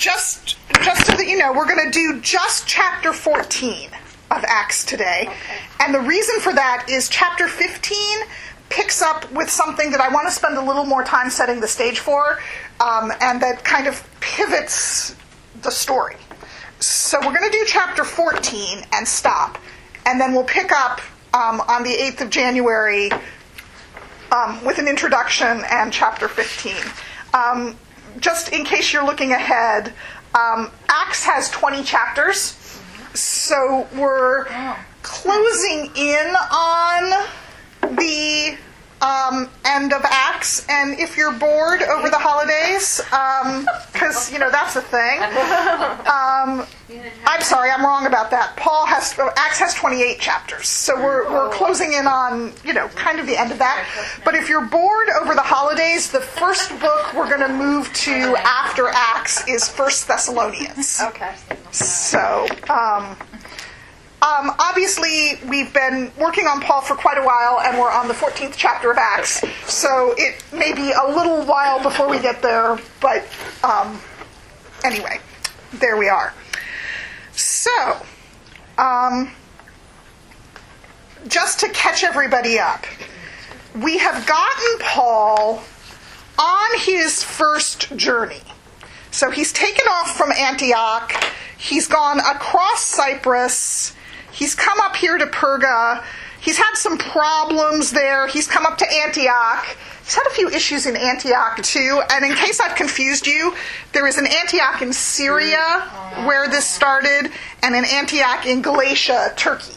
just so that you know, we're going to do just chapter 14 of Acts today. Okay. And the reason for that is chapter 15 picks up with something that I want to spend a little more time setting the stage for, and that kind of pivots the story. So we're going to do chapter 14 and stop, and then we'll pick up on the 8th of January with an introduction and chapter 15. Just in case you're looking ahead, Acts has 20 chapters, so we're closing in on the end of Acts, and if you're bored over the holidays, because, that's a thing. I'm sorry, I'm wrong about that. Acts has 28 chapters, so we're closing in on, kind of the end of that. But if you're bored over the holidays, the first book we're going to move to after Acts is 1 Thessalonians. Okay. So, obviously, we've been working on Paul for quite a while, and we're on the 14th chapter of Acts, so it may be a little while before we get there, but anyway, there we are. So, just to catch everybody up, we have gotten Paul on his first journey. So he's taken off from Antioch, he's gone across Cyprus, he's come up here to Perga, he's had some problems there, he's come up to Antioch, he's had a few issues in Antioch too, and in case I've confused you, there is an Antioch in Syria where this started, and an Antioch in Galatia, Turkey,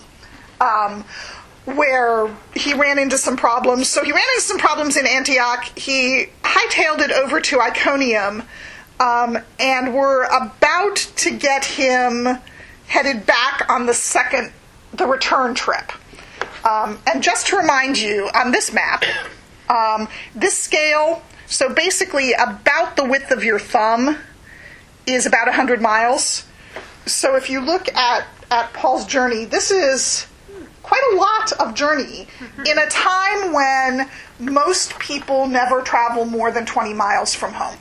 where he ran into some problems. So he ran into some problems in Antioch, he hightailed it over to Iconium, and we're about to get him headed back on the return trip. And just to remind you, on this map, this scale, so basically about the width of your thumb is about 100 miles. So if you look at Paul's journey, this is quite a lot of journey in a time when most people never travel more than 20 miles from home.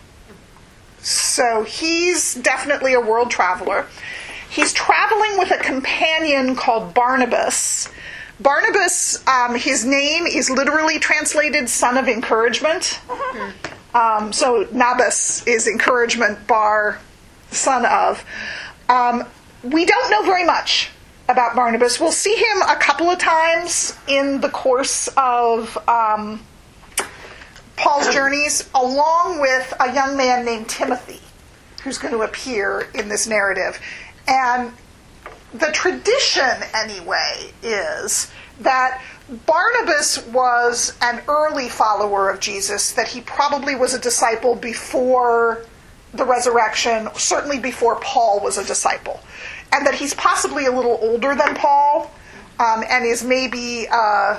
So he's definitely a world traveler. He's traveling with a companion called Barnabas. Barnabas, his name is literally translated son of encouragement. So Nabas is encouragement, bar, son of. We don't know very much about Barnabas. We'll see him a couple of times in the course of Paul's journeys, along with a young man named Timothy, who's going to appear in this narrative. And the tradition, anyway, is that Barnabas was an early follower of Jesus, that he probably was a disciple before the resurrection, certainly before Paul was a disciple, and that he's possibly a little older than Paul, and is maybe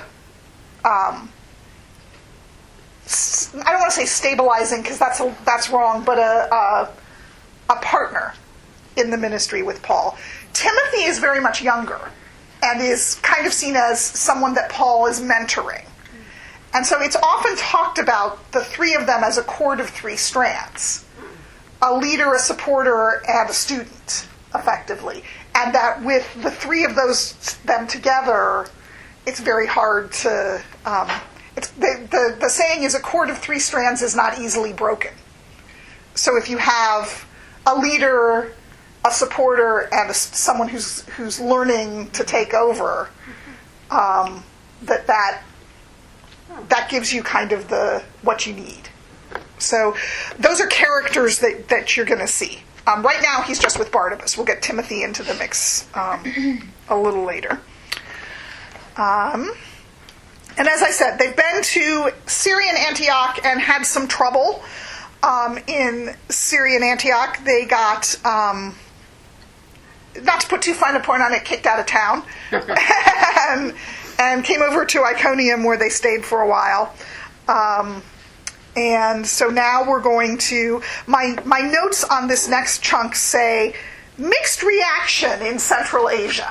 I don't want to say stabilizing, because that's wrong, but a partner in the ministry with Paul. Timothy is very much younger and is kind of seen as someone that Paul is mentoring. And so it's often talked about the three of them as a cord of three strands: a leader, a supporter, and a student, effectively. And that with the three of them together, it's very hard to... The saying is a cord of three strands is not easily broken. So if you have a leader, a supporter, and someone who's learning to take over, that gives you kind of what you need. So those are characters that you're going to see. Right now he's just with Barnabas. We'll get Timothy into the mix a little later. And as I said, they've been to Syrian Antioch and had some trouble in Syrian Antioch. They got, not to put too fine a point on it, kicked out of town and came over to Iconium, where they stayed for a while. And so now we're going to, my notes on this next chunk say, mixed reaction in Central Asia.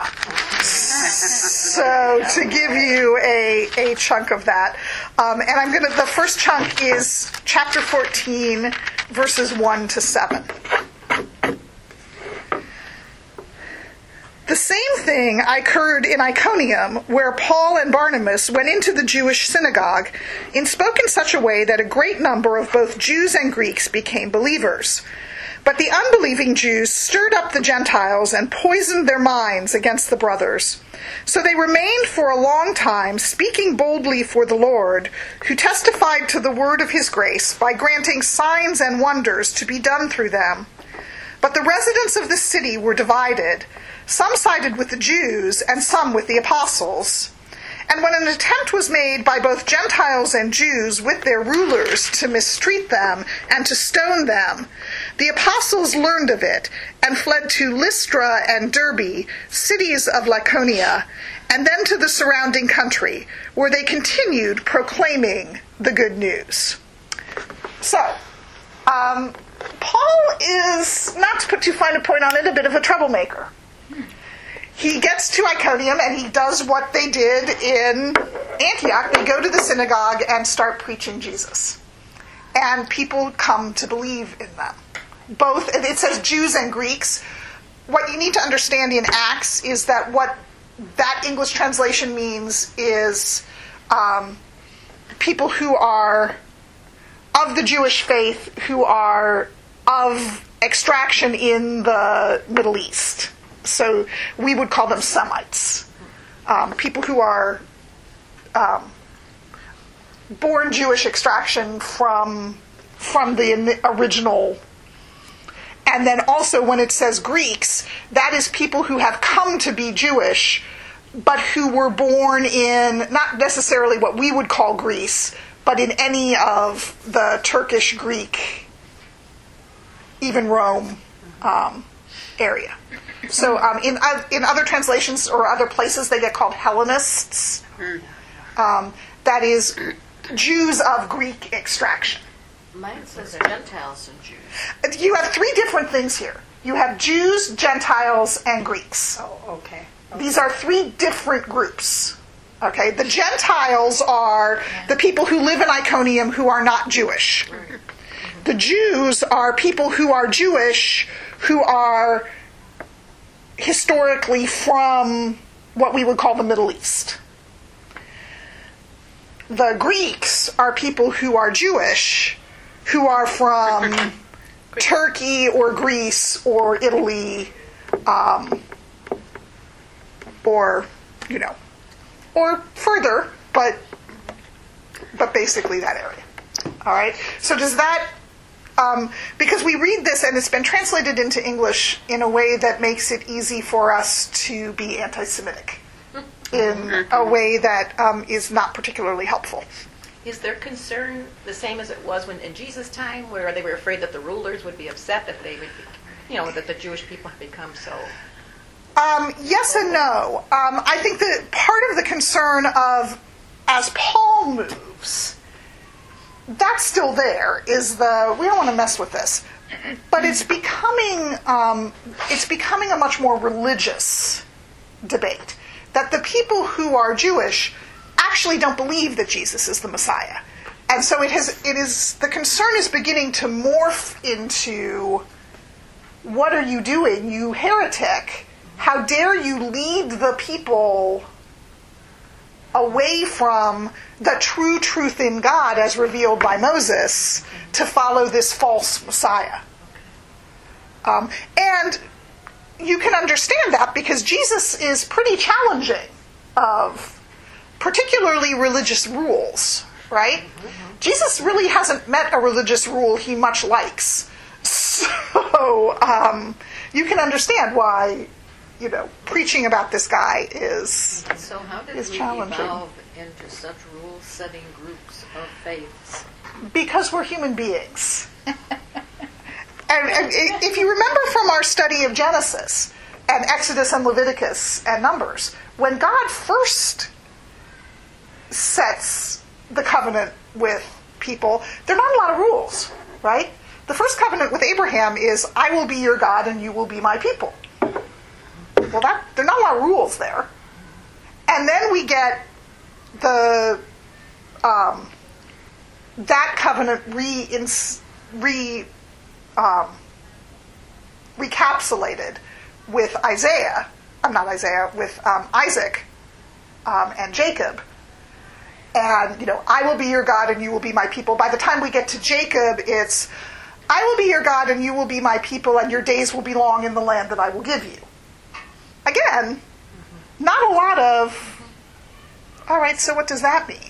So to give you a chunk of that. And the first chunk is chapter 14, verses 1 to 7. same thing occurred in Iconium, where Paul and Barnabas went into the Jewish synagogue and spoke in such a way that a great number of both Jews and Greeks became believers. But the unbelieving Jews stirred up the Gentiles and poisoned their minds against the brothers. So they remained for a long time, speaking boldly for the Lord, who testified to the word of his grace by granting signs and wonders to be done through them. But the residents of the city were divided. Some sided with the Jews and some with the apostles. And when an attempt was made by both Gentiles and Jews with their rulers to mistreat them and to stone them, the apostles learned of it and fled to Lystra and Derbe, cities of Lycaonia, and then to the surrounding country, where they continued proclaiming the good news. So, Paul is, not to put too fine a point on it, a bit of a troublemaker. He gets to Iconium and he does what they did in Antioch. They go to the synagogue and start preaching Jesus. And people come to believe in them. Both, it says Jews and Greeks. What you need to understand in Acts is that what that English translation means is people who are of the Jewish faith, who are of extraction in the Middle East. So we would call them Semites. People who are born Jewish extraction from the original. And then also when it says Greeks, that is people who have come to be Jewish, but who were born in not necessarily what we would call Greece, but in any of the Turkish, Greek, even Rome area. So in other translations or other places, they get called Hellenists. That is Jews of Greek extraction. Mine says Gentiles and Jews. You have three different things here. You have Jews, Gentiles, and Greeks. Oh, okay. These are three different groups. Okay, the Gentiles are the people who live in Iconium who are not Jewish. The Jews are people who are Jewish who are historically from what we would call the Middle East. The Greeks are people who are Jewish who are from Turkey or Greece or Italy, or further, but basically that area. All right. So does that? Because we read this and it's been translated into English in a way that makes it easy for us to be anti-Semitic in a way that is not particularly helpful. Is their concern the same as it was in Jesus' time, where they were afraid that the rulers would be upset that they would, that the Jewish people have become so? Yes and no. I think that part of the concern of, as Paul moves, that's still there, is we don't want to mess with this. But it's becoming a much more religious debate. That the people who are Jewish actually don't believe that Jesus is the Messiah. And so the concern is beginning to morph into, what are you doing, you heretic? How dare you lead the people away from the true truth in God as revealed by Moses to follow this false Messiah? And you can understand that because Jesus is pretty challenging of particularly religious rules, right? Mm-hmm. Jesus really hasn't met a religious rule he much likes. So you can understand why, preaching about this guy is challenging. So how did we evolve into such rule-setting groups of faiths? Because we're human beings. And if you remember from our study of Genesis and Exodus and Leviticus and Numbers, when God first sets the covenant with people, there are not a lot of rules, right? The first covenant with Abraham is, I will be your God and you will be my people. Well, there are not a lot of rules there. And then we get that covenant recapsulated with Isaiah, Isaac and Jacob. And, I will be your God and you will be my people. By the time we get to Jacob, it's, I will be your God and you will be my people and your days will be long in the land that I will give you. Again, not a lot of, all right, so what does that mean?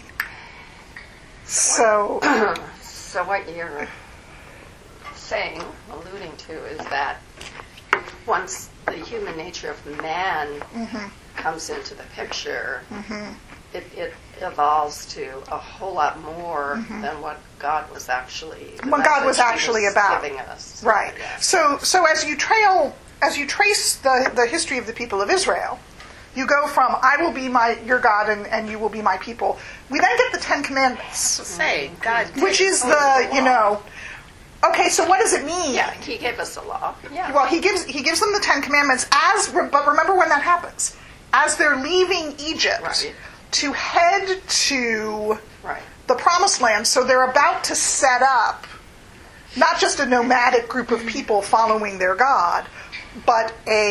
So what you're saying, alluding to, is that once the human nature of man comes into the picture, it evolves to a whole lot more than what God was actually about giving us. Right. Yeah. So as you trace the history of the people of Israel, you go from I will be your God and you will be my people. We then get the Ten Commandments. God, which is the okay, so what does it mean? Yeah, he gave us the law. Yeah. Well, he gives them the Ten Commandments but remember when that happens. As they're leaving Egypt to head to the Promised Land, so they're about to set up not just a nomadic group of people following their God, but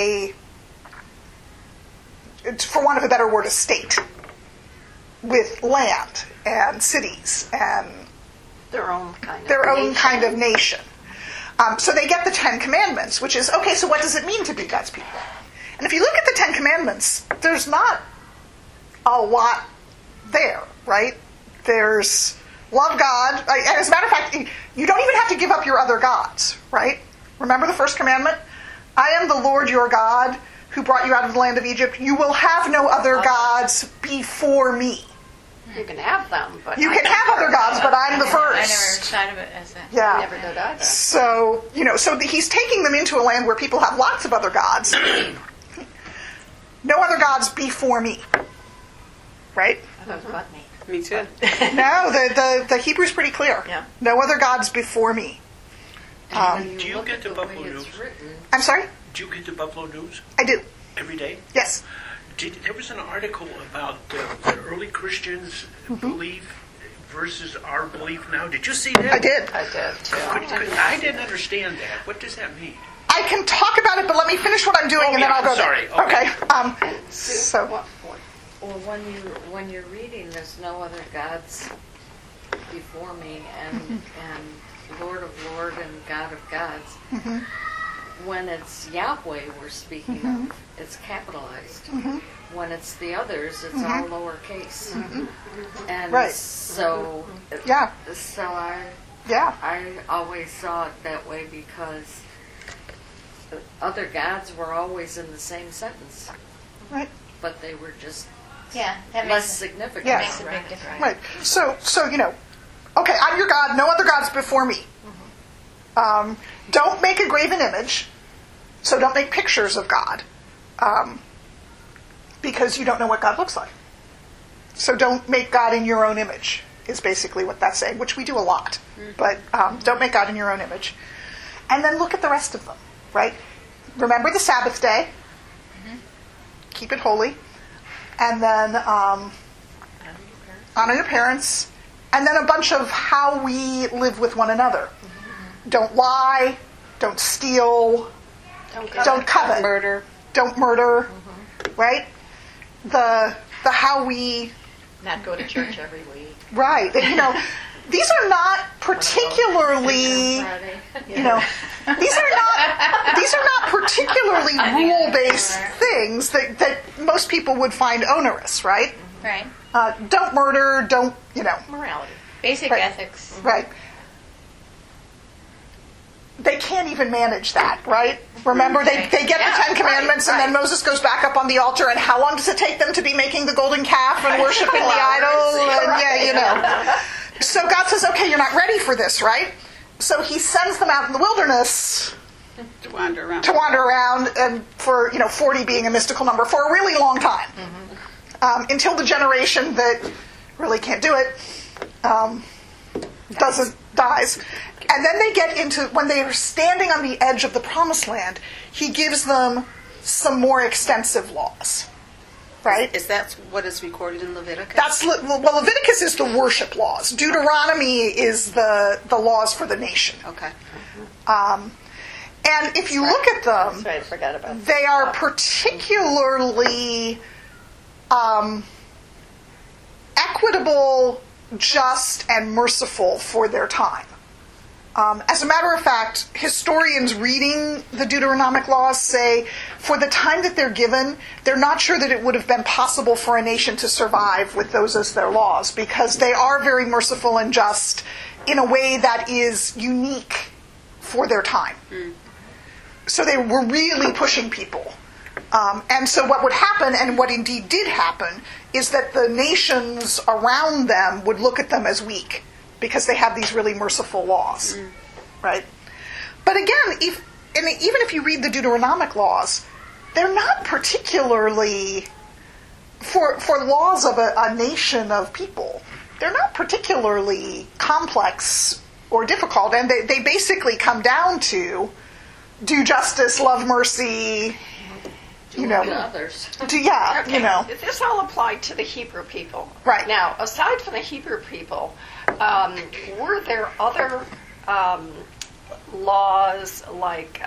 for want of a better word, a state with land and cities and their own kind of nation. So they get the Ten Commandments, which is, okay, so what does it mean to be God's people? And if you look at the Ten Commandments, there's not a lot there, right? There's love God. And as a matter of fact, you don't even have to give up your other gods, right? Remember the first commandment? I am the Lord your God who brought you out of the land of Egypt. You will have no other gods before me. You can have them, but you can have other gods, but I'm the first. I never thought of it as that. Yeah. I never did either. So, so he's taking them into a land where people have lots of other gods. No other gods before me. Right? But me. Me too. No, the Hebrew's pretty clear. Yeah. No other gods before me. Do you get the Buffalo News? I'm sorry? Do you get the Buffalo News I do. every day? Yes. There was an article about the early Christians' belief versus our belief now. Did you see that? I did. I did too. I didn't understand that. What does that mean? I can talk about it, but let me finish what I'm doing and then I'll go sorry. there. Okay. So Well, when you're reading, there's no other gods before me, and Lord of Lord and God of gods. When it's Yahweh we're speaking of, it's capitalized. When it's the others, it's all lowercase. And so I always saw it that way because other gods were always in the same sentence. Right. But they were just That less significant. Yeah. makes a big difference. Right. So okay, I'm your God, no other gods before me. Don't make a graven image, so don't make pictures of God, because you don't know what God looks like. So don't make God in your own image, is basically what that's saying, which we do a lot. But don't make God in your own image. And then look at the rest of them, right? Remember the Sabbath day. Keep it holy. And then honor your parents. And then a bunch of how we live with one another. Don't lie. Don't steal. Don't covet. Murder. Don't murder. Right? The how we... Not go to church every week. Right. These are not particularly... these are not particularly rule-based things that most people would find onerous, right? Right. Don't murder, don't, Morality. Basic ethics. Right. They can't even manage that, right? Remember, they get the Ten Commandments, and then Moses goes back up on the altar, and how long does it take them to be making the golden calf and worshiping the idol? And So God says, okay, you're not ready for this, right? So he sends them out in the wilderness To wander around. And for 40 being a mystical number for a really long time, until the generation that really can't do it dies. And then they get into, when they are standing on the edge of the Promised Land, he gives them some more extensive laws, right? Is that what is recorded in Leviticus? Leviticus is the worship laws. Deuteronomy is the laws for the nation. Okay. And if you look at them, That's right, I forgot about that. they are particularly equitable, just, and merciful for their time. As a matter of fact, historians reading the Deuteronomic laws say for the time that they're given, they're not sure that it would have been possible for a nation to survive with those as their laws, because they are very merciful and just in a way that is unique for their time. So they were really pushing people. And so what would happen, and what indeed did happen, is that the nations around them would look at them as weak, because they have these really merciful laws, right? But again, even if you read the Deuteronomic laws, they're not particularly, for laws of a nation of people, they're not particularly complex or difficult, and they basically come down to do justice, love mercy, Others. This all applied to the Hebrew people. Right. Now, aside from the Hebrew people, were there other laws like,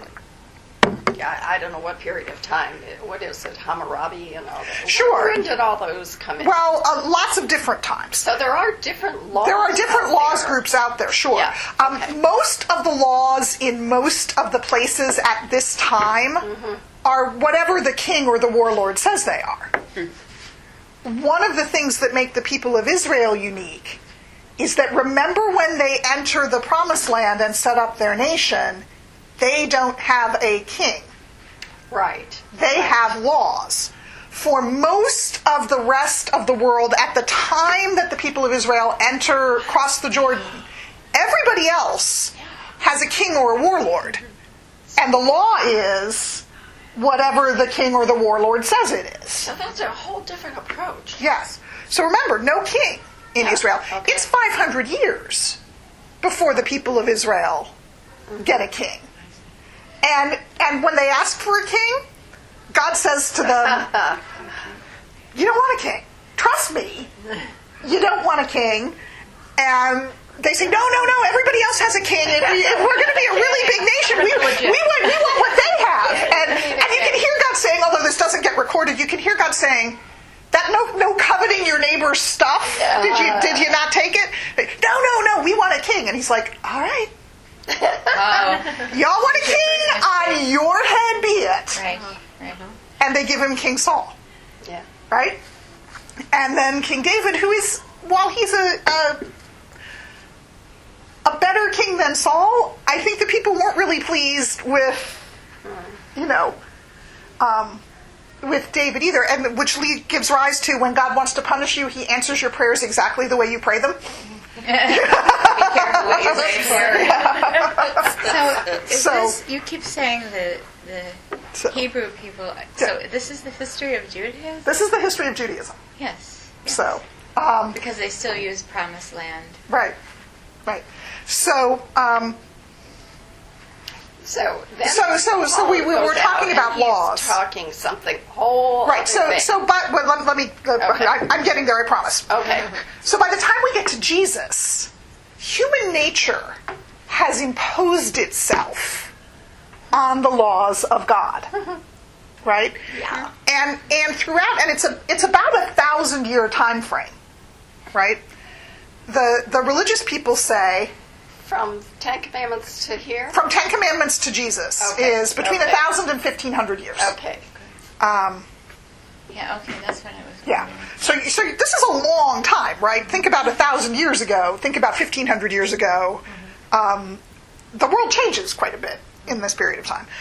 I don't know what period of time, what is it, Hammurabi and all that? Sure. When did all those come in? Well, lots of different times. So there are different laws. There are different out laws there. groups out there, sure. Yeah, okay. Most of the laws in most of the places at this time are whatever the king or the warlord says they are. One of the things that make the people of Israel unique is that, remember when they enter the promised land and set up their nation, they don't have a king. Right. They have laws. For most of the rest of the world, at the time that the people of Israel cross the Jordan, everybody else has a king or a warlord. And the law is whatever the king or the warlord says it is. So that's a whole different approach. Yes. So remember, no king in Israel. Okay. It's 500 years before the people of Israel get a king. And when they ask for a king, God says to them, you don't want a king. Trust me. You don't want a king. And they say, no, everybody else has a king. If we're going to be a really big nation, we want what they have. And you can hear God saying, although this doesn't get recorded, you can hear God saying, that no coveting your neighbor's stuff. Did you not take it? No, we want a king. And he's like, all right. Y'all want a king? On your head be it. Right. And they give him King Saul. Yeah. Right? And then King David, who is, while he's a better king than Saul, I think the people weren't really pleased with, with David either, and which gives rise to, when God wants to punish you, he answers your prayers exactly the way you pray them. So you keep saying the Hebrew people. So this is the history of Judaism? This is the history of Judaism. Yes. So, because they still use promised land. right. So, So we were talking about laws. Talking something whole. Right. Let me. Okay. I'm getting there. I promise. Okay. So by the time we get to Jesus, human nature has imposed itself on the laws of God. Right. Yeah. And throughout, and it's about 1,000-year time frame. Right. The religious people say, From Ten Commandments to here? from 10 Commandments to Jesus is between 1,000 and 1,500 years. Okay. Yeah, okay, that's what I was Yeah. So this is a long time, right? Think about 1,000 years ago. Think about 1,500 years ago. The world changes quite a bit in this period of time.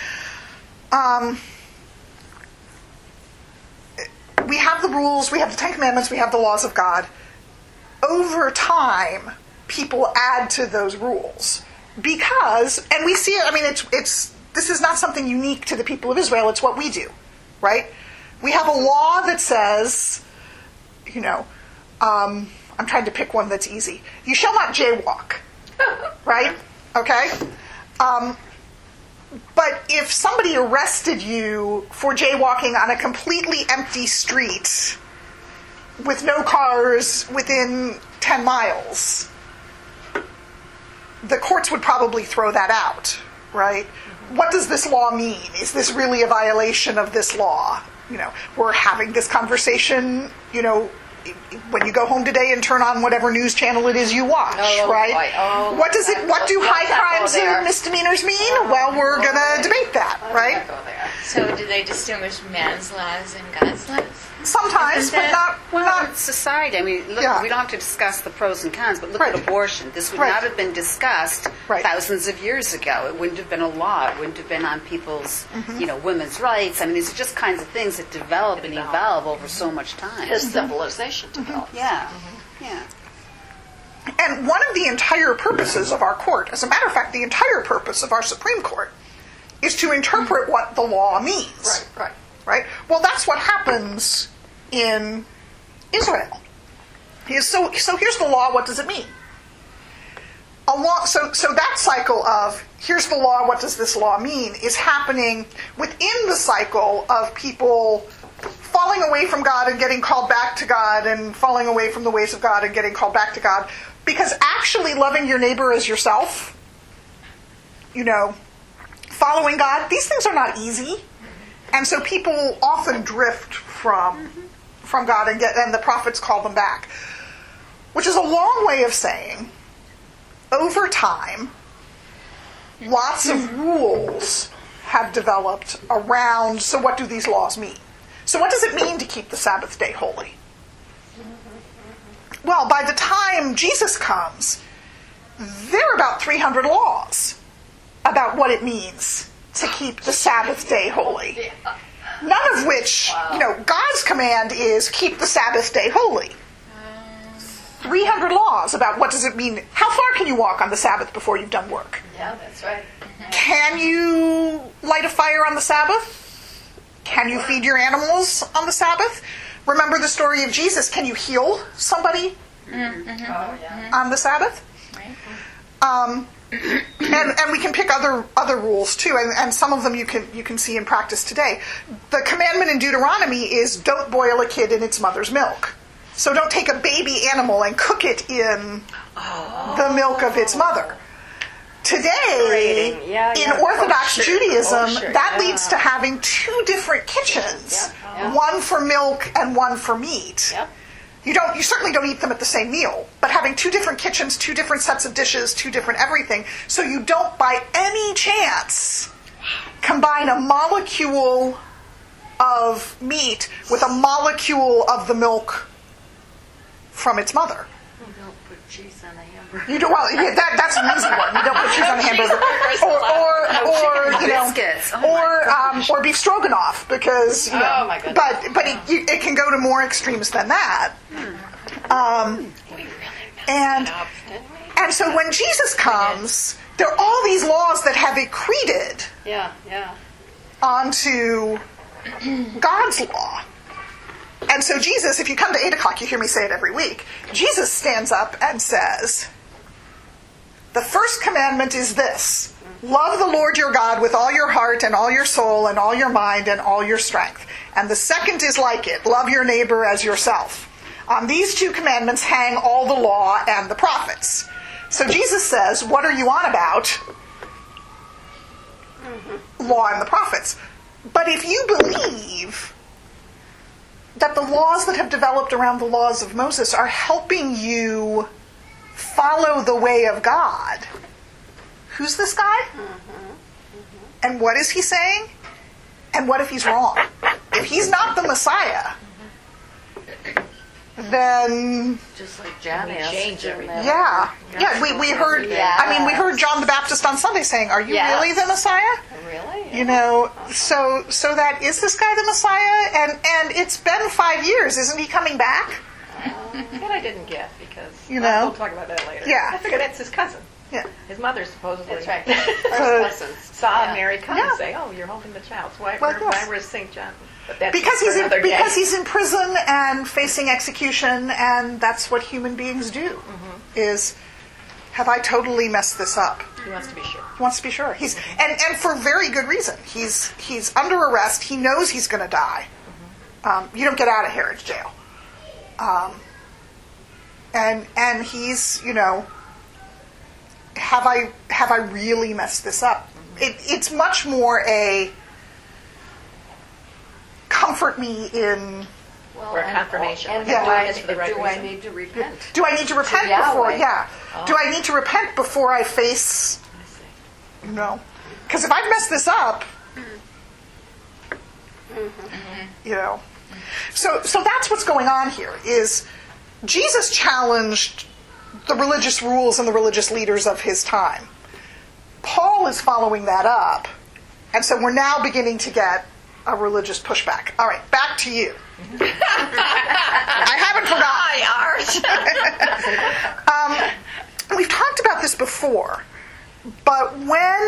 We have the rules. We have the 10 Commandments. We have the laws of God. Over time, people add to those rules because, and we see it. I mean, this is not something unique to the people of Israel. It's what we do, right? We have a law that says, I'm trying to pick one that's easy. You shall not jaywalk, right? Okay. But if somebody arrested you for jaywalking on a completely empty street with no cars within 10 miles, the courts would probably throw that out, right? what does this law mean? Is this really a violation of this law? We're having this conversation, when you go home today and turn on whatever news channel it is you watch, right? What do high crimes and misdemeanors mean? Well, we're going to debate that, right? So do they distinguish man's laws and God's laws? Sometimes, but not. In society, I mean, look, we don't have to discuss the pros and cons, but look Right. at abortion. This would Right. not have been discussed Right. thousands of years ago. It wouldn't have been a law. It wouldn't have been on people's, women's rights. I mean, these are just kinds of things that develop and evolve over so much time. His civilization develops. Yeah, yeah. And one of the entire purposes of our court, as a matter of fact, the entire purpose of our Supreme Court, is to interpret what the law means. Right? Well, that's what happens in Israel. So here's the law, what does it mean? So that cycle of, here's the law, what does this law mean, is happening within the cycle of people falling away from God and getting called back to God, and falling away from the ways of God and getting called back to God. Because actually loving your neighbor as yourself, following God, these things are not easy. And so people often drift from God and the prophets call them back. Which is a long way of saying, over time, lots of rules have developed around, so what do these laws mean? So what does it mean to keep the Sabbath day holy? Well, by the time Jesus comes, there are about 300 laws about what it means to keep the Sabbath day holy. None of which, God's command is keep the Sabbath day holy. 300 laws about what does it mean. How far can you walk on the Sabbath before you've done work? Yeah, that's right. Can you light a fire on the Sabbath? Can you feed your animals on the Sabbath? Remember the story of Jesus. Can you heal somebody on the Sabbath? And we can pick other rules too, and some of them you can see in practice today. The commandment in Deuteronomy is don't boil a kid in its mother's milk. So don't take a baby animal and cook it in the milk of its mother. Today, in Orthodox Judaism, that leads to having two different kitchens, one for milk and one for meat. You certainly don't eat them at the same meal, but having two different kitchens, two different sets of dishes, two different everything, so you don't by any chance combine a molecule of meat with a molecule of the milk from its mother. Don't put cheese on a hamburger. You do well. Yeah, that's an easy one. You don't put cheese on a hamburger, or beef stroganoff, because Oh my goodness. but it can go to more extremes than that. And so when Jesus comes, there are all these laws that have accreted onto God's law. And so Jesus, if you come to 8 o'clock, you hear me say it every week, Jesus stands up and says, the first commandment is this: love the Lord your God with all your heart and all your soul and all your mind and all your strength. And the second is like it: love your neighbor as yourself. On these two commandments hang all the law and the prophets. So Jesus says, what are you on about? Law and the prophets. But if you believe that the laws that have developed around the laws of Moses are helping you follow the way of God, who's this guy? And what is he saying? And what if he's wrong? If he's not the Messiah, then Just like John asked. change everything. we heard. I mean, we heard John the Baptist on Sunday saying, "Are you really the Messiah?" Really? So that is this guy the Messiah? And it's been 5 years. Isn't he coming back? That I didn't get, because know? we'll talk about that later. Yeah. I figured that's his cousin. Yeah. His mother supposedly That's right. First cousins. saw Mary come and say, "Oh, you're holding the child." So why was St. John? But that's Because for another day. he's in prison and facing execution, and that's what human beings do. Is, have I totally messed this up? He wants to be sure. He wants to be sure. He's and for very good reason. He's under arrest. He knows he's going to die. You don't get out of Herod's jail. And he's, have I really messed this up? It's much more a comfort me in. Or a confirmation. And Yeah. do I It's for the right reason. need to repent? Do I need to repent Yahweh. before? Yeah. Do I need to repent before I face? No. Because if I've messed this up, you know. So that's what's going on here. Is Jesus challenged the religious rules and the religious leaders of his time. Paul is following that up, and so we're now beginning to get a religious pushback. All right, back to you. I haven't forgotten. We've talked about this before, but when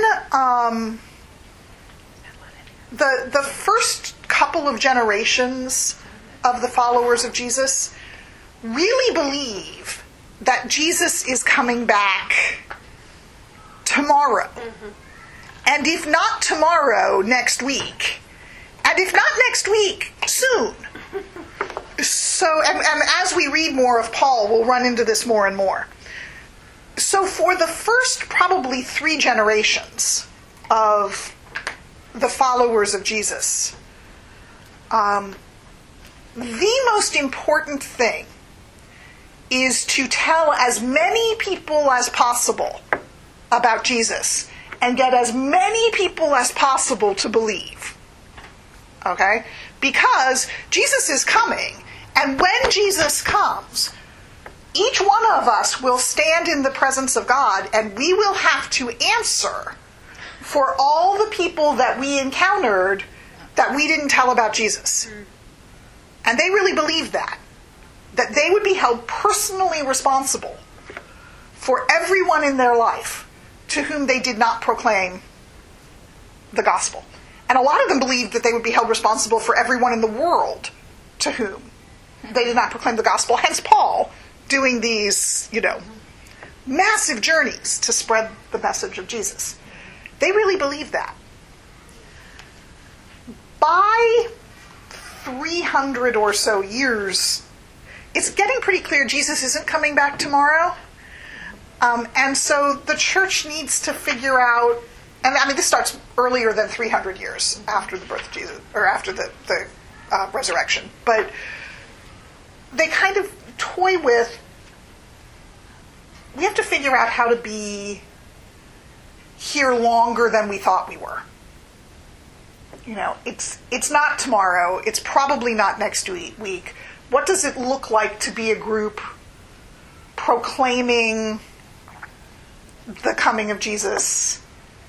the first couple of generations of the followers of Jesus really believe that Jesus is coming back tomorrow. And if not tomorrow, next week. And if not next week, soon. So, and as we read more of Paul, we'll run into this more and more. So for the first probably 3 generations of the followers of Jesus, the most important thing is to tell as many people as possible about Jesus and get as many people as possible to believe. Okay? Because Jesus is coming, and when Jesus comes, each one of us will stand in the presence of God, and we will have to answer for all the people that we encountered that we didn't tell about Jesus. And they really believed that they would be held personally responsible for everyone in their life to whom they did not proclaim the gospel. And a lot of them believed that they would be held responsible for everyone in the world to whom they did not proclaim the gospel. Hence Paul doing these, massive journeys to spread the message of Jesus. They really believed that. By 300 or so years, it's getting pretty clear Jesus isn't coming back tomorrow. And so the church needs to figure out, and I mean this starts earlier than 300 years after the birth of Jesus, or after the resurrection, but they kind of toy with, we have to figure out how to be here longer than we thought we were. It's not tomorrow, it's probably not next week. What does it look like to be a group proclaiming the coming of Jesus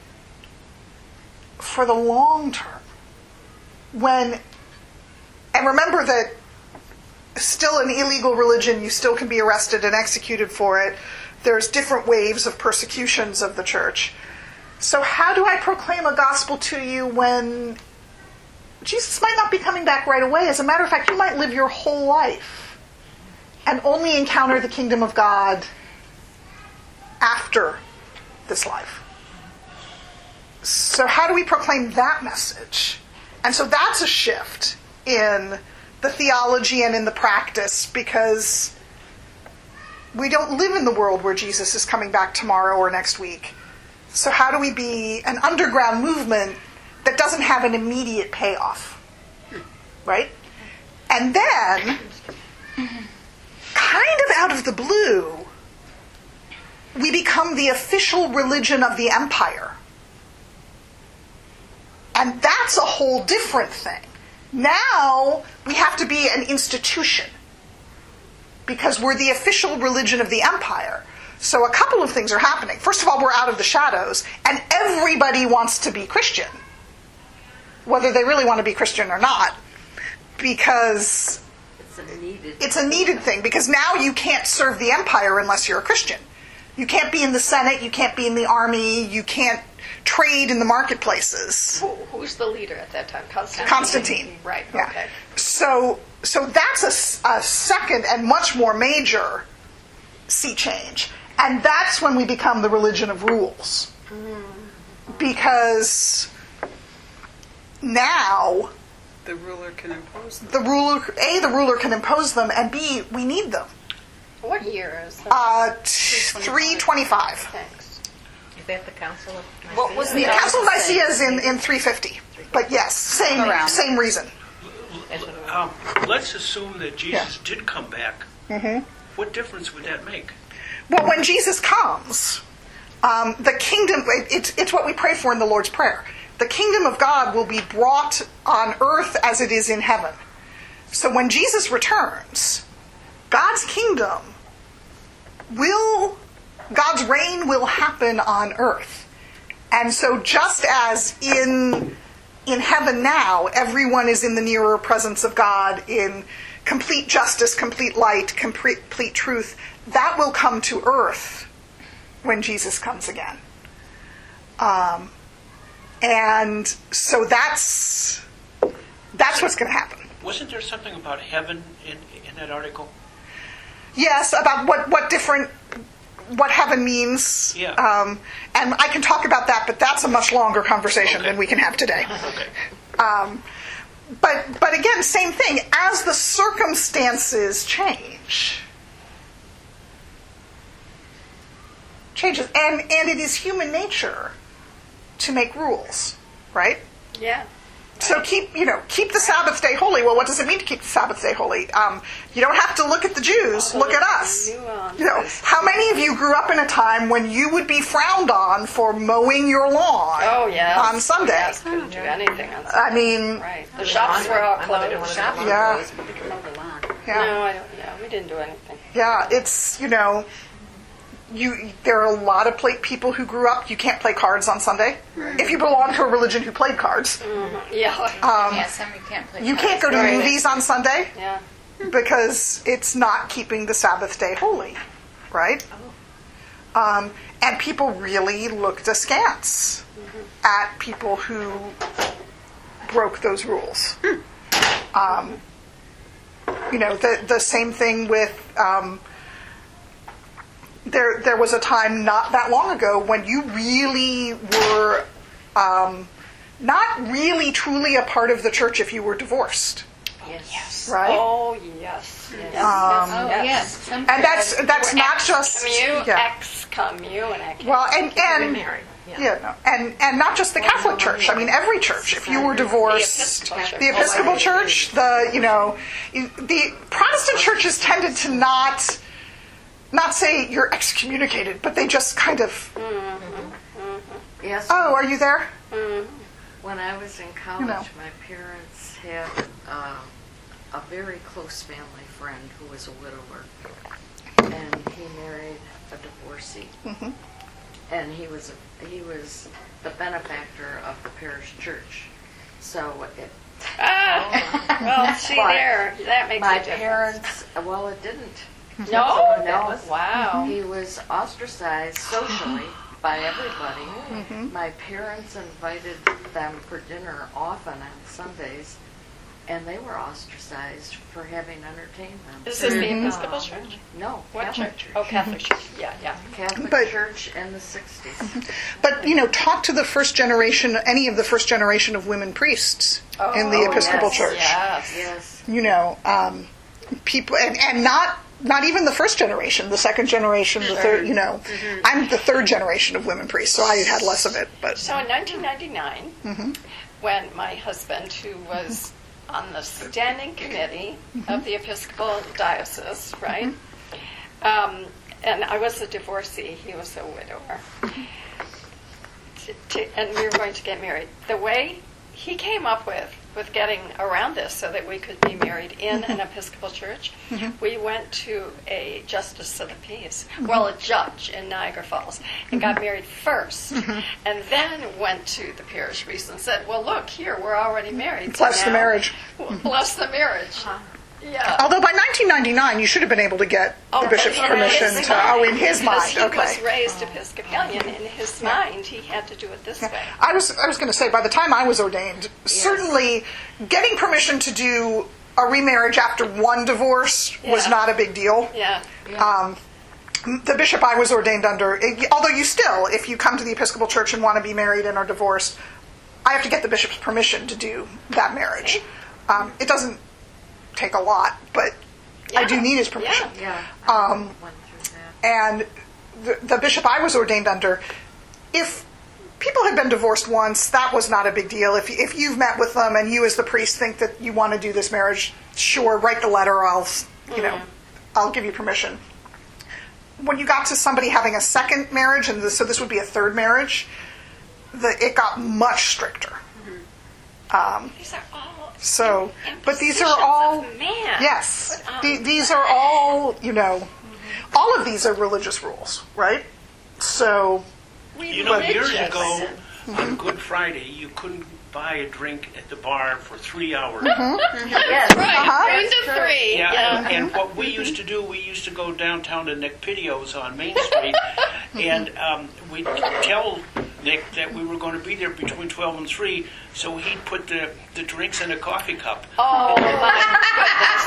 for the long term? And remember that still an illegal religion, you still can be arrested and executed for it. There's different waves of persecutions of the church. So how do I proclaim a gospel to you when Jesus might not be coming back right away? As a matter of fact, you might live your whole life and only encounter the kingdom of God after this life. So how do we proclaim that message? And so that's a shift in the theology and in the practice, because we don't live in the world where Jesus is coming back tomorrow or next week. So how do we be an underground movement that doesn't have an immediate payoff? Right? And then, kind of out of the blue, we become the official religion of the empire. And that's a whole different thing. Now, we have to be an institution, because we're the official religion of the empire. So a couple of things are happening. First of all, we're out of the shadows, and everybody wants to be Christian, whether they really want to be Christian or not, because it's a needed thing, because now you can't serve the empire unless you're a Christian. You can't be in the Senate, you can't be in the army, you can't trade in the marketplaces. Who's the leader at that time? Constantine. Right, Yeah. okay. So that's a second and much more major sea change. And that's when we become the religion of rules. Because now the ruler can impose them. the ruler can impose them, and B, we need them. What year is that? 325. Thanks. that the Council of Nicaea? What was The Council of Nicaea is in 350. But yes, Around. same reason. Let's assume that Jesus did come back. What difference would that make? Well, when Jesus comes, the kingdom, it's what we pray for in the Lord's Prayer. The kingdom of God will be brought on earth as it is in heaven. So when Jesus returns, God's kingdom God's reign will happen on earth. And so just as in heaven now, everyone is in the nearer presence of God in complete justice, complete light, complete truth, that will come to earth when Jesus comes again. And so that's what's going to happen. Wasn't there something about heaven in that article? Yes, about what heaven means. Yeah. And I can talk about that, but that's a much longer conversation than we can have today. Okay. But again, same thing. As the circumstances changes, and it is human nature to make rules, right? Yeah. So keep the Sabbath day holy. Well, what does it mean to keep the Sabbath day holy? You don't have to look at the Jews. Look at us. How many of you grew up in a time when you would be frowned on for mowing your lawn on Sunday? Yes, couldn't do anything on Sunday. I mean, Right. The shops were all closed. yeah, No, we didn't do anything. yeah. It's there are a lot of people who grew up. You can't play cards on Sunday if you belong to a religion who played cards. Yeah. Some you can't play. You can't go to movies on Sunday Yeah. because it's not keeping the Sabbath day holy, right? And people really looked askance at people who broke those rules. The same thing with. There was a time not that long ago when you really were not really truly a part of the church if you were divorced. Yes. Right? Oh, yes. Yes. And that's not just excommunicate. well, and Remarried. and not just the Catholic Church. I mean, every church. If you were divorced, the Episcopal Church, the Protestant churches tended to not say you're excommunicated, but they just kind of. Yes. Oh, are you there? When I was in college, my parents had a very close family friend who was a widower, and he married a divorcee, and he was the benefactor of the parish church. So it. Well, see there, that makes My a difference. parents. Well, it didn't. No. Wow. He was ostracized socially by everybody. My parents invited them for dinner often on Sundays, and they were ostracized for having entertained them. This is the Episcopal Church? No, What Catholic church? Oh, Catholic Church. Yeah. Catholic But- Church in the 60s. But talk to the first generation, any of the first generation of women priests in the Episcopal yes, Church. Yes. People, and not even the first generation, the second generation, the third. I'm the third generation of women priests, so I had less of it. But So in 1999, when my husband, who was on the standing committee of the Episcopal Diocese, right, and I was a divorcee, he was a widower, and we were going to get married. The way he came up with getting around this so that we could be married in an Episcopal church, we went to a justice of the peace, a judge in Niagara Falls, and got married first, and then went to the parish priest and said, well, look, here, we're already married. Bless the marriage. Bless the marriage. Yeah. Although by 1999, you should have been able to get the bishop's permission to. In his mind, Because okay. he was raised Episcopalian. In his mind, he had to do it this way. I was going to say, by the time I was ordained, certainly getting permission to do a remarriage after one divorce was not a big deal. Yeah. The bishop I was ordained under, although you still, if you come to the Episcopal Church and want to be married and are divorced, I have to get the bishop's permission to do that marriage. It doesn't take a lot, but I do need his permission. Yeah, I went through that. And the bishop I was ordained under, if people had been divorced once, that was not a big deal. If you've met with them and you as the priest think that you want to do this marriage, sure, write the letter. I'll give you permission. When you got to somebody having a second marriage, and so this would be a third marriage, it got much stricter. These are all but these are all man. yes. These are all all of these are religious rules, right? So years ago on Good Friday, you couldn't buy a drink at the bar for 3 hours. Yes. Right. 2 to 3. Yeah, and what we used to do, we used to go downtown to Nick Pidio's on Main Street, and we'd tell Nick that we were going to be there between 12 and 3, so he'd put the drinks in a coffee cup. Oh, my goodness.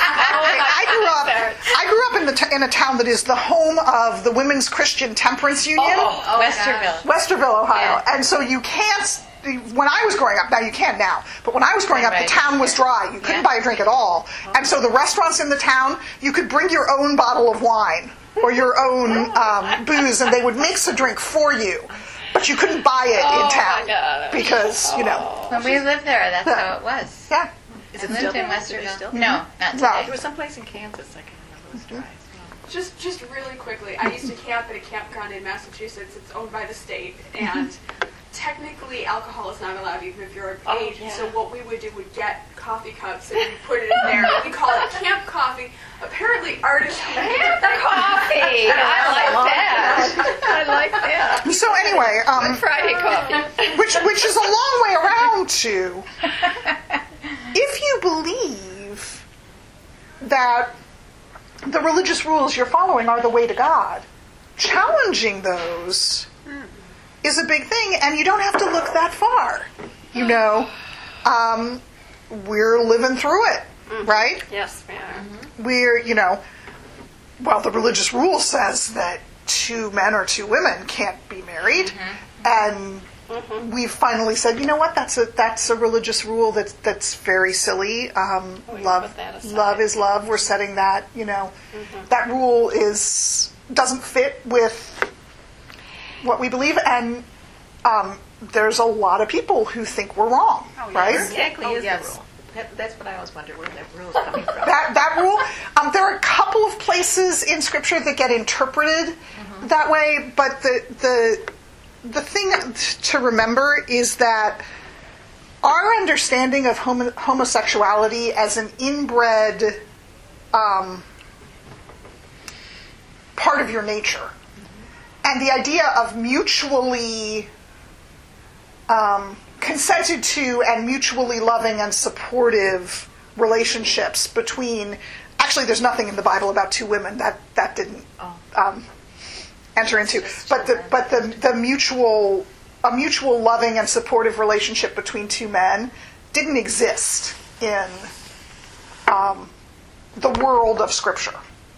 I grew up in a town that is the home of the Women's Christian Temperance Union, Westerville, Ohio. And so you can't, when I was growing up, now you can now, but when I was growing up, the town was dry. You couldn't buy a drink at all. And so the restaurants in the town, you could bring your own bottle of wine or your own booze, and they would mix a drink for you. But you couldn't buy it in town because, When we lived there, that's how it was. Yeah. Is it I still lived in there? Is it Westerville. still No, there? not today. There was someplace in Kansas I can remember was dry. Just really quickly, I used to camp at a campground in Massachusetts. It's owned by the state, and technically alcohol is not allowed even if you're of age. So what we would do would get coffee cups and we'd put it in there. We call it camp coffee. Apparently artists Camp coffee. I like that. So anyway, Friday coffee. which is a long way around to, if you believe that the religious rules you're following are the way to God, challenging those is a big thing, and you don't have to look that far. We're living through it, right? Yes, we are. We're, the religious rule says that 2 men or 2 women can't be married, and we've finally said, you know what, that's a religious rule that's very silly. Love is love. We're setting that, that rule doesn't fit with what we believe, and there's a lot of people who think we're wrong, right? Exactly is the rule. That's what I always wondered, where that rule is coming from. That rule, there are a couple of places in Scripture that get interpreted that way, but the thing to remember is that our understanding of homosexuality as an inbred part of your nature, and the idea of mutually consented to and mutually loving and supportive relationships between, actually there's nothing in the Bible about 2 women that didn't enter into, but the mutual loving and supportive relationship between 2 men didn't exist in the world of Scripture.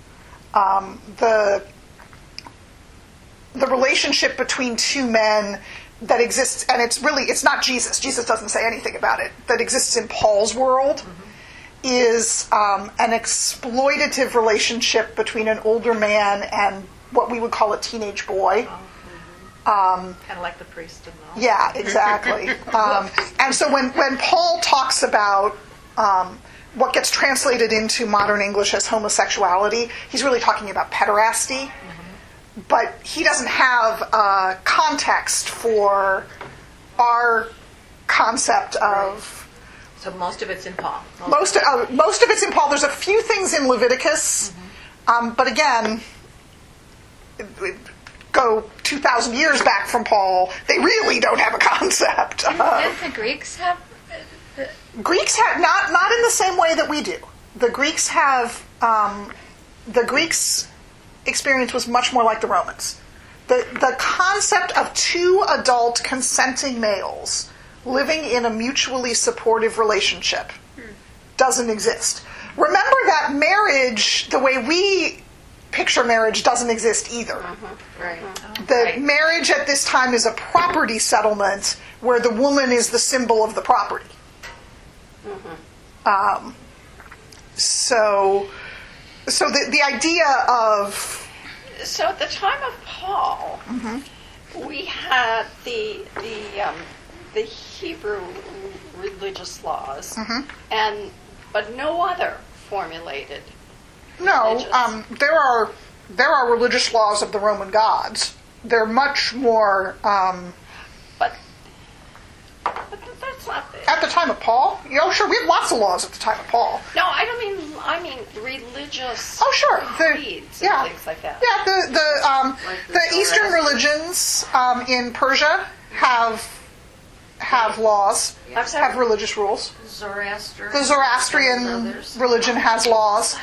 The relationship between 2 men that exists, and it's not Jesus. Jesus doesn't say anything about it. That exists in Paul's world is an exploitative relationship between an older man and what we would call a teenage boy. Kind of like the priest and all. Yeah, exactly. And so when Paul talks about what gets translated into modern English as homosexuality, he's really talking about pederasty. But he doesn't have a context for our concept of... So most of it's in Paul. Most of it's in Paul. There's a few things in Leviticus, but again, go 2,000 years back from Paul, they really don't have a concept. Didn't the Greeks have... Greeks have, not in the same way that we do. The Greeks have... the Greeks... experience was much more like the Romans. The concept of 2 adult consenting males living in a mutually supportive relationship doesn't exist. Remember that marriage, the way we picture marriage, doesn't exist either. Marriage at this time is a property settlement where the woman is the symbol of the property. So the idea of... So at the time of Paul, we had the Hebrew religious laws, but no other formulated. No, religious. there are religious laws of the Roman gods. They're much more. But that's not At the time of Paul? Sure, we have lots of laws at the time of Paul. No, I mean religious Sure. creeds and things like that. Yeah, the Eastern religions in Persia have laws, have religious rules. Zoroaster. The Zoroastrian religion has laws.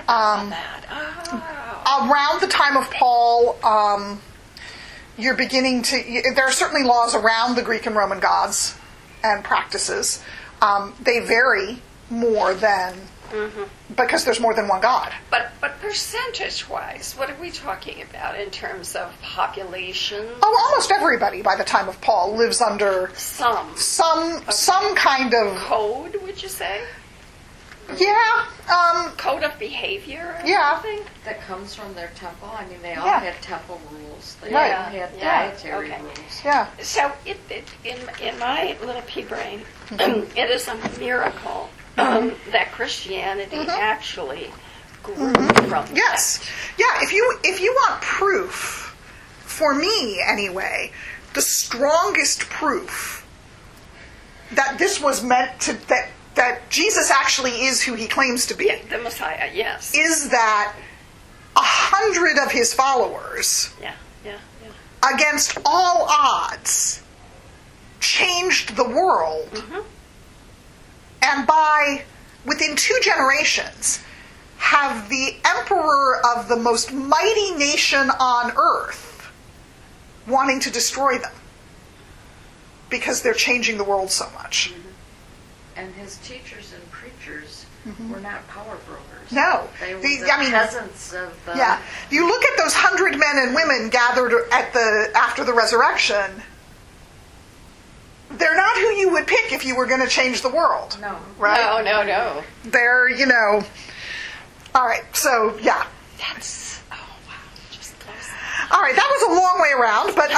Around the time of Paul, you're beginning to. There are certainly laws around the Greek and Roman gods and practices. They vary more than because there's more than one god. But percentage-wise, what are we talking about in terms of population? Oh, almost everybody by the time of Paul lives under some kind of code. Would you say? Yeah. Code of behavior. Or Yeah. something? That comes from their temple. I mean, they all Yeah. had temple rules. They Right. all had Yeah. dietary Okay. rules. Yeah. So in my little pea brain, it is a miracle that Christianity actually grew from Yes. Yeah, if you want proof, for me anyway, the strongest proof that this was meant to that Jesus actually is who he claims to be that. The Messiah, yes. is that 100 of his followers, Yeah. against all odds, changed the world. And within 2 generations, have the emperor of the most mighty nation on earth wanting to destroy them because they're changing the world so much. And his teachers and preachers were not power brokers. No. They were The- the I mean, peasants of the... Yeah, you look at those 100 men and women gathered after the resurrection. They're not who you would pick if you were going to change the world. No. Right? No. They're, all right, so, yeah. That's, oh wow, just close. All right, that was a long way around, but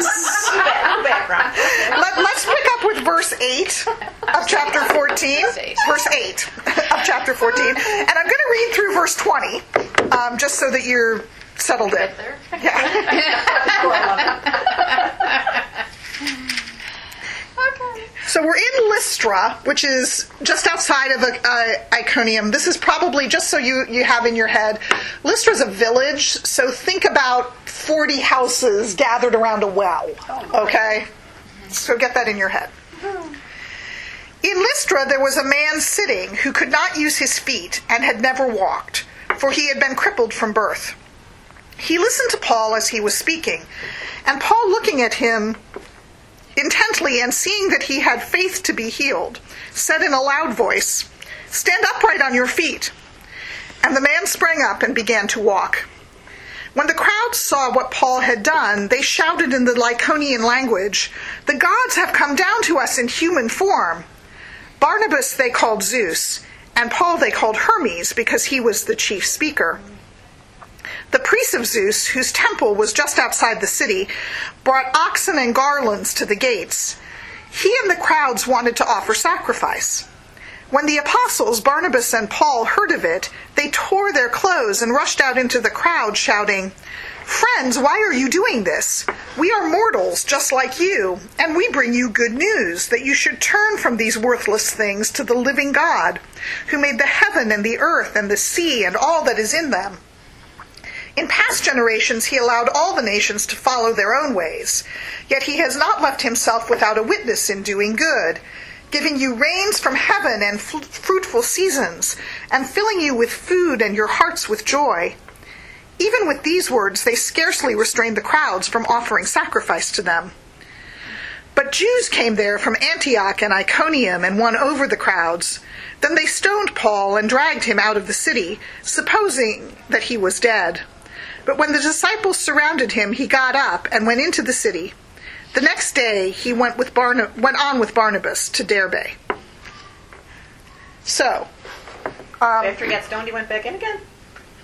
let's pick up with verse 8 of chapter 14. Verse 8 of chapter 14. And I'm going to read through verse 20, just so that you're settled in. So we're in Lystra, which is just outside of Iconium. This is probably, just so you have in your head, Lystra's a village, so think about 40 houses gathered around a well, okay? So get that in your head. In Lystra there was a man sitting who could not use his feet and had never walked, for he had been crippled from birth. He listened to Paul as he was speaking, and Paul, looking at him intently and seeing that he had faith to be healed, said in a loud voice, "Stand upright on your feet." And the man sprang up and began to walk. When the crowd saw what Paul had done, they shouted in the Lycaonian language, "The gods have come down to us in human form." Barnabas they called Zeus, and Paul they called Hermes, because he was the chief speaker. The priests of Zeus, whose temple was just outside the city, brought oxen and garlands to the gates. He and the crowds wanted to offer sacrifice. When the apostles, Barnabas and Paul, heard of it, they tore their clothes and rushed out into the crowd, shouting, "Friends, why are you doing this? We are mortals just like you, and we bring you good news, that you should turn from these worthless things to the living God, who made the heaven and the earth and the sea and all that is in them. In past generations he allowed all the nations to follow their own ways, yet he has not left himself without a witness in doing good, giving you rains from heaven and fruitful seasons, and filling you with food and your hearts with joy." Even with these words, they scarcely restrained the crowds from offering sacrifice to them. But Jews came there from Antioch and Iconium and won over the crowds. Then they stoned Paul and dragged him out of the city, supposing that he was dead. But when the disciples surrounded him, he got up and went into the city. The next day he went on with Barnabas to Derbe. So, After he got stoned, he went back in again?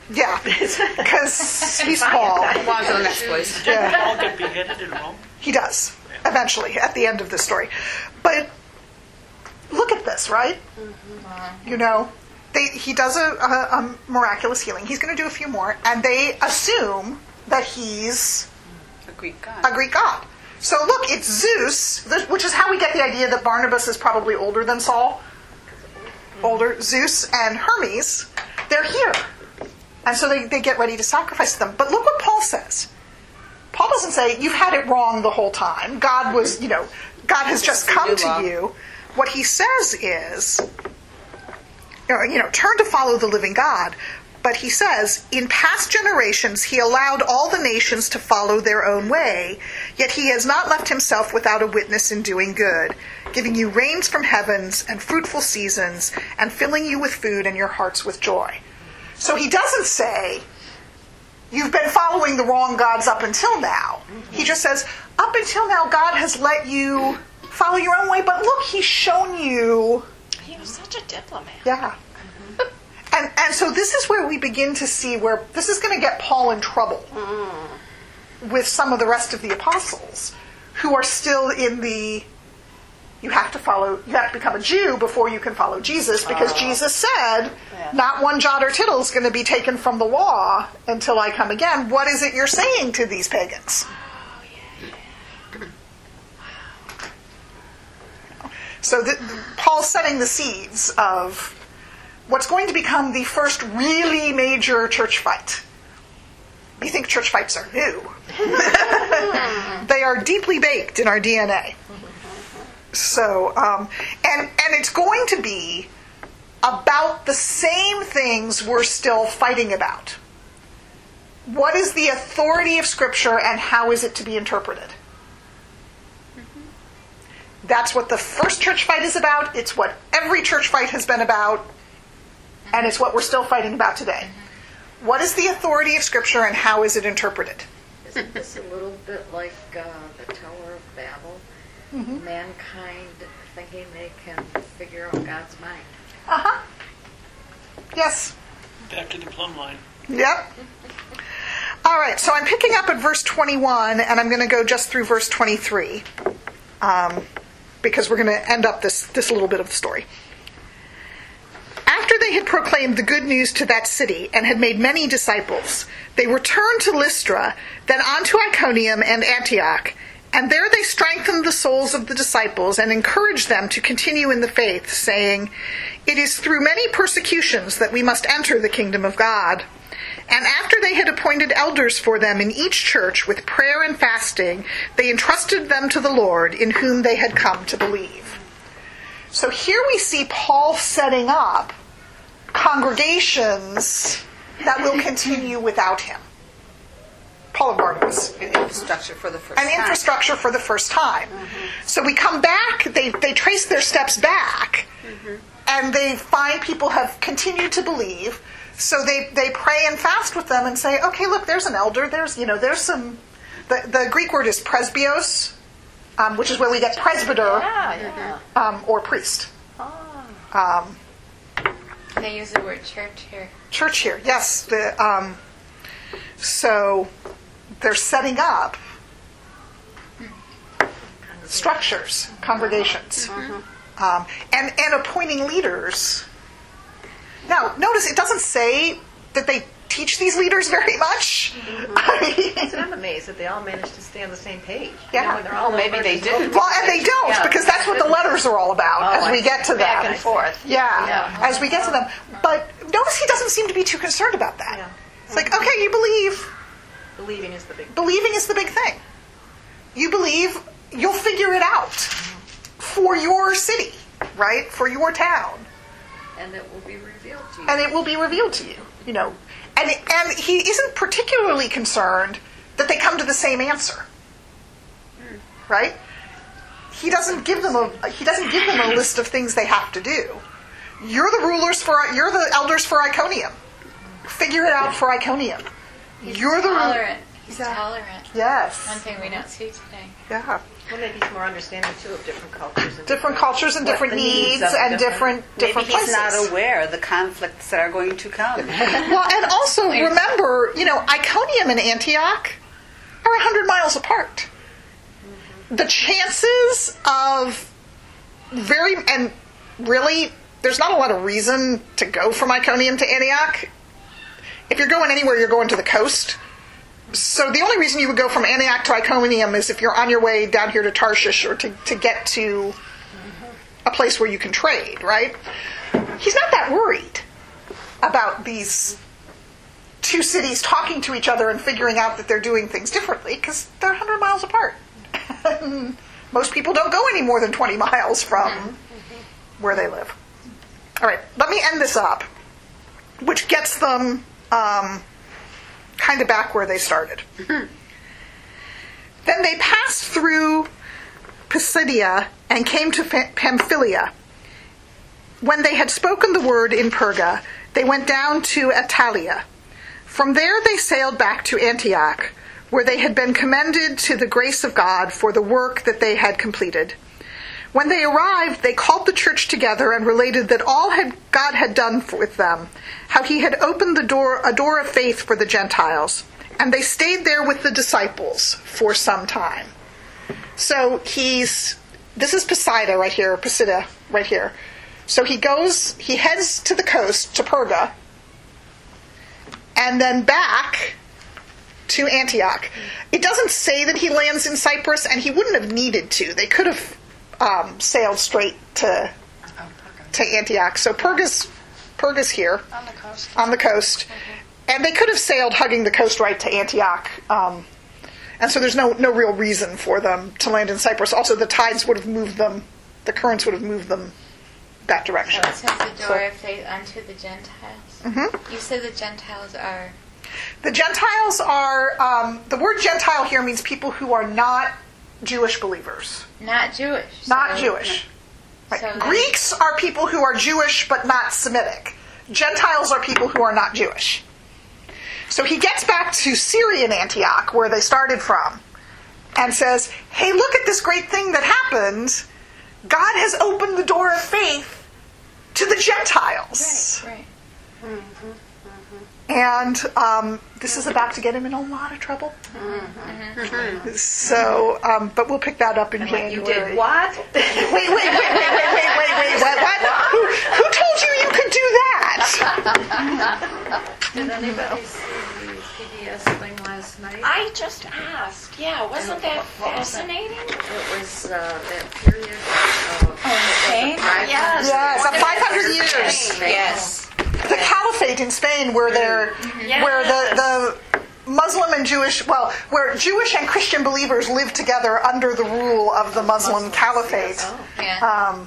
Yeah, because he's Paul. Go on to the next place. Did Paul get beheaded in Rome? He does, eventually, at the end of the story. But look at this, right? You know, he does a miraculous healing. He's going to do a few more, and they assume that he's A Greek god. a Greek god. So look, it's Zeus, which is how we get the idea that Barnabas is probably older than Saul. Older. Zeus and Hermes, they're here. And so they get ready to sacrifice them. But look what Paul says. Paul doesn't say, you've had it wrong the whole time. God has just come to you. What he says is, turn to follow the living God. But he says, in past generations he allowed all the nations to follow their own way, yet he has not left himself without a witness in doing good, giving you rains from heavens and fruitful seasons, and filling you with food and your hearts with joy. So he doesn't say, you've been following the wrong gods up until now. He just says, up until now God has let you follow your own way, but look, he's shown you. He was such a diplomat. Yeah. And so this is where we begin to see where this is going to get Paul in trouble with some of the rest of the apostles who are still in the, you have to become a Jew before you can follow Jesus, because Jesus said, not one jot or tittle is going to be taken from the law until I come again. What is it you're saying to these pagans? So Paul's setting the seeds of what's going to become the first really major church fight. You think church fights are new. They are deeply baked in our DNA. So, and it's going to be about the same things we're still fighting about. What is the authority of Scripture and how is it to be interpreted? That's what the first church fight is about. It's what every church fight has been about. And it's what we're still fighting about today. What is the authority of Scripture and how is it interpreted? Isn't this a little bit like the Tower of Babel? Mankind thinking they can figure out God's mind. Uh-huh. Yes. Back to the plumb line. Yep. All right, so I'm picking up at verse 21, and I'm going to go just through verse 23, because we're going to end up this little bit of the story. After they had proclaimed the good news to that city and had made many disciples, they returned to Lystra, then on to Iconium and Antioch, and there they strengthened the souls of the disciples and encouraged them to continue in the faith, saying, "It is through many persecutions that we must enter the kingdom of God." And after they had appointed elders for them in each church with prayer and fasting, they entrusted them to the Lord, in whom they had come to believe. So here we see Paul setting up congregations that will continue without him. Paul and Barnabas. An infrastructure for the first An time. infrastructure for the first time. So we come back, they trace their steps back, and they find people have continued to believe. So they pray and fast with them and say, okay, look, there's an elder, there's some, the Greek word is presbyos, which is where we get presbyter, or priest. They use the word church here. Church here, yes. So they're setting up structures, congregations, and appointing leaders. Now, notice it doesn't say that they teach these leaders very much. I'm amazed that they all managed to stay on the same page. Yeah. When they're all maybe they didn't. Well, and they don't, because that's what the letters are all about as we get to them. Back and forth. Yeah, as we get to them. But notice he doesn't seem to be too concerned about that. Yeah. It's like, okay, you believe. Believing is the big Believing is the big thing. You believe, you'll figure it out for your city, right? For your town. And it will be revealed to you. And it will be revealed to you, And he isn't particularly concerned that they come to the same answer, right? He doesn't give them a list of things they have to do. You're the elders for Iconium. Figure it out for Iconium. You're the tolerant. He's tolerant. Yes. One thing we don't see today. Yeah. Well, maybe he's more understanding too of different cultures. And Different cultures and different the needs needs of and different Maybe places. he's not aware of the conflicts that are going to come. Well, and also remember, Iconium and Antioch are 100 miles apart. The chances of really, there's not a lot of reason to go from Iconium to Antioch. If you're going anywhere, you're going to the coast. So the only reason you would go from Antioch to Iconium is if you're on your way down here to Tarshish or to get to a place where you can trade, right? He's not that worried about these two cities talking to each other and figuring out that they're doing things differently because they're 100 miles apart. Most people don't go any more than 20 miles from where they live. All right, let me end this up, which gets them kind of back where they started. Then they passed through Pisidia and came to Pamphylia. When they had spoken the word in Perga, they went down to Attalia. From there they sailed back to Antioch, where they had been commended to the grace of God for the work that they had completed. When they arrived, they called the church together and related that all God had done with them, how he had opened a door of faith for the Gentiles, and they stayed there with the disciples for some time. So this is Pisidia right here. So he heads to the coast, to Perga, and then back to Antioch. It doesn't say that he lands in Cyprus, and he wouldn't have needed to. They could have sailed straight to Antioch. So Perga's here on the coast, and they could have sailed hugging the coast right to Antioch. And so there's no real reason for them to land in Cyprus. Also, the tides would have moved them. The currents would have moved them that direction. It says the door of faith unto the Gentiles. Mm-hmm. You said the Gentiles are. The Gentiles are. The word Gentile here means people who are not Jewish believers. Not Jewish. Not Jewish. Right. So Greeks are people who are Jewish but not Semitic. Gentiles are people who are not Jewish. So he gets back to Syrian Antioch, where they started from, and says, hey, look at this great thing that happened. God has opened the door of faith to the Gentiles. Right. And this is about to get him in a lot of trouble. So, but we'll pick that up in January. You did what? Wait. What? Who told you could do that? Did anybody see the PBS thing last night? I just asked. Yeah, wasn't that fascinating? It was that period of Spain? Yes, 500 years. Yes. The Caliphate in Spain, where where the Muslim and Jewish, where Jewish and Christian believers live together under the rule of the Muslim Caliphate. Yeah.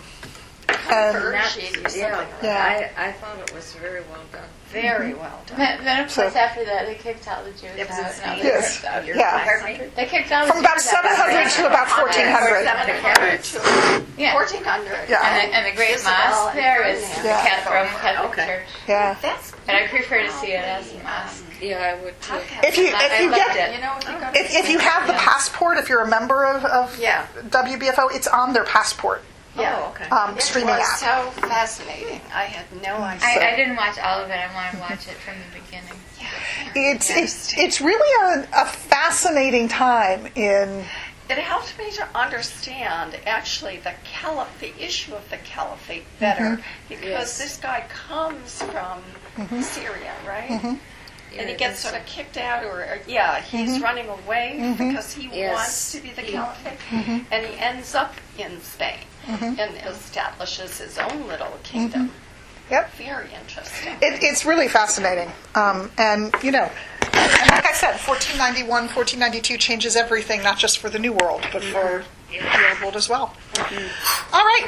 I thought it was very well done. Very well done. Then of course after that they kicked all the Jews It was out. insane. Yes. Yeah. They kicked all the From about Jews out. 700 to about 1400. 700 to Yeah. 1400. Yeah. And the great Isabel mosque and there is Ferdinand. the Roman Catholic Okay. Church. Yeah. That's And I prefer to see it as a mosque. Yeah, I would too. If you I loved get it. you know, if you have the passport, if you're a member of Yeah. WBFO, it's on their passport Yeah. Oh, okay. It streaming was app. so fascinating. I had no idea. I didn't watch all of it. I want to watch it from the beginning. It's really a fascinating time in. It helped me to understand actually the issue of the caliphate better because this guy comes from Syria, right? And he gets sort of kicked out, he's running away because he wants to be the caliphate, and he ends up in Spain and establishes his own little kingdom. Yep. Very interesting. It's really fascinating. And like I said, 1491, 1492 changes everything, not just for the New World, but for the Old World as well. All right.